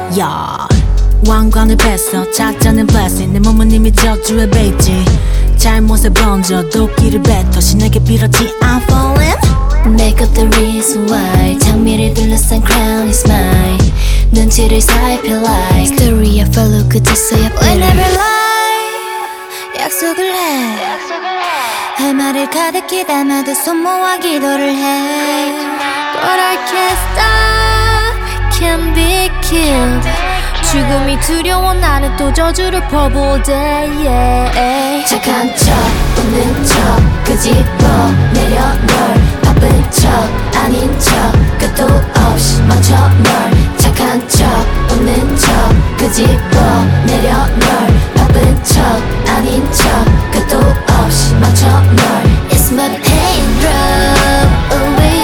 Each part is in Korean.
Yeah. 왕관을 뺐어 작전은 blessing 내 몸은 이미 저주에 베이지 잘못에 번져 도끼를 뱉어 신에게 빌었지 I'm falling Make up the reason why 장미를 둘러싼 crown is mine 눈치를 살펴 like Story I follow 그제서야 Whenever lie 약속을 해 할 말을 가득히 담아도 손 모아 기도를 해 But I can't stop Can't be killed 죽음이 두려워 나는 또 저주를 퍼부어대 yeah. 착한 척 웃는 척 끄집어 내려 널 바쁜 척 아닌 척 끝도 없이 멈춰 널 착한 척 웃는 척 끄집어 내려 널 바쁜 척 아닌 척 끝도 없이 멈춰 널 It's my pain drop away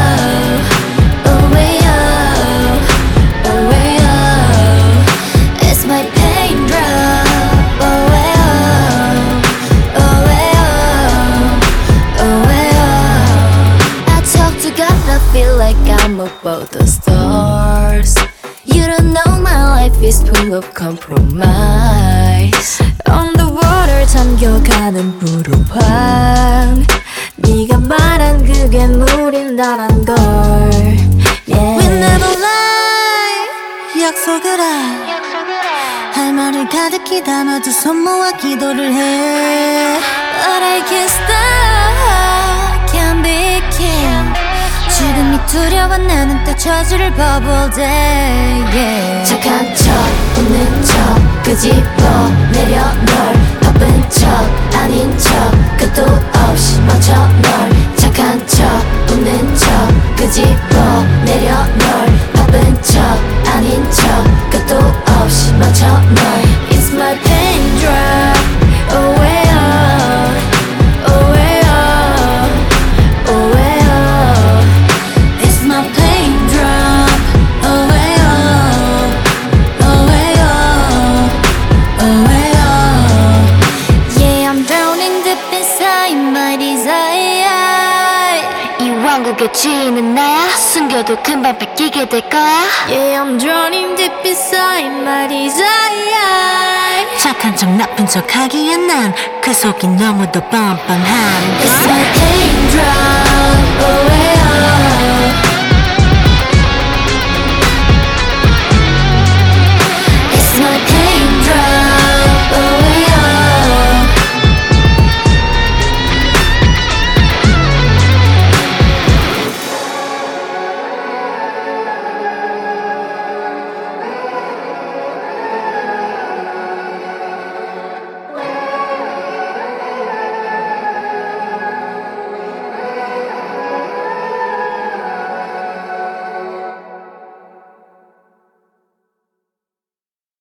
away away It's my pain drop away away away I talk to God I feel like I'm above the stars You don't know my life is full of compromise Underwater 잠겨가는 푸르밤 네가 말한 그게 무린다란 걸 yeah. We never lie 약속을 해 할 말을 가득히 담아도 손 모아 기도를 해 But I can't stop Can't be killed 죽음이 두려워 나는 또 저주를 퍼부어대 yeah. 착한 척 웃는 척 끄집어 내려 널 바쁜 척 아닌 척 끝도 없이 멈춰 널 착한 척 웃는 척 끄집어 내려 널 바쁜 척 아닌 척 끝도 없이 멈춰 널 It's my pain drop away away away It's my pain drop away away away Yeah I'm drowning deep inside my desire 이 왕국의 주인은 나야 숨겨도 금방 뺏기게 될 거야 Yeah I'm drowning deep inside my desire 착한 척 나쁜 척 하기엔 난 그 속이 너무도 뻔뻔한 It's my pain drop away